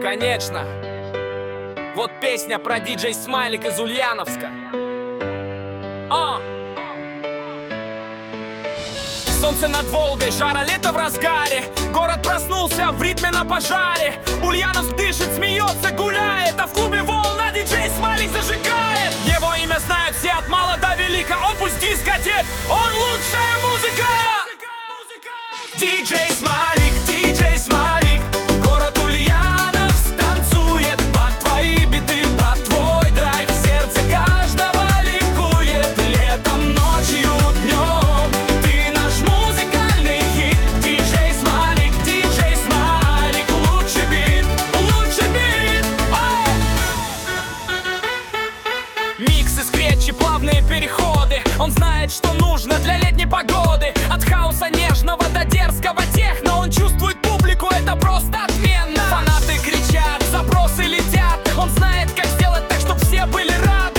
конечно. Вот песня про диджей Смайлик из Ульяновска. Солнце над Волгой, жара лето в разгаре. Город проснулся в ритме на пожаре. Ульяновск дышит, смеется, гуляет. А в клубе волна диджей Смайлик зажигает. Его имя знают все от мала до велика. Он пусть дискотек, он лучшая музыка. Диджей Смайлик, диджей Смайлик. Город Ульяновск танцует под твои биты, под твой драйв. Сердце каждого ликует летом, ночью, днем. Ты наш музыкальный хит. Диджей Смайлик, диджей Смайлик. Лучший бит, лучший бит. Миксы, скретчи, плавные переходы. Он знает, что нужно для летней погоды. От хаоса нежного до дерзкого техно. Он чувствует публику, это просто отменно. Фанаты кричат, запросы летят. Он знает, как сделать так, чтобы все были рады.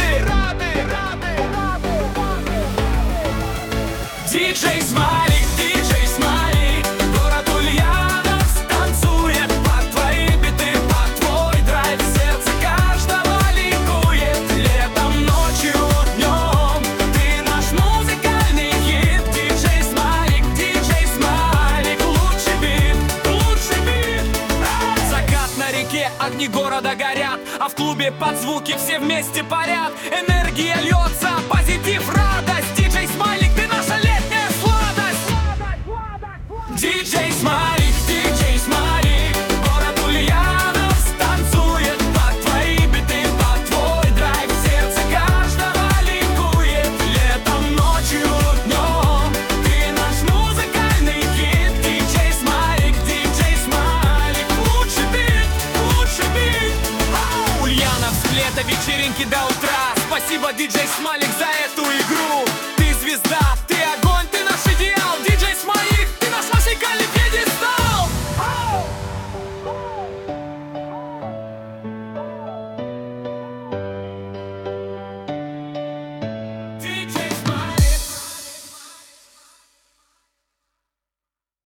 Диджей Смайлик, диджей Смайлик. Город Ульяновск танцует под твои биты, под твой драйв. Сердце каждого ликует летом, ночью, днем. Ты наш музыкальный хит. Диджей Смайлик, диджей Смайлик. Лучший бит, лучший бит. Закат на реке, огни города горят. А в клубе под звуки все вместе парят. Энергия льется, позитив, радость. Диджей Смайлик, ты наша летняя сладость. Диджей Смайлик, диджей Смайлик. Город Ульяновск танцует под твои биты, под твой драйв. Сердце каждого ликует летом, ночью, днем. Ты наш музыкальный хит. Диджей Смайлик, диджей Смайлик. Лучший бит, лучший бит. Ульяновск, лето, вечеринки до утра. Спасибо, диджей Смайлик, за эту игру. Ты звезда.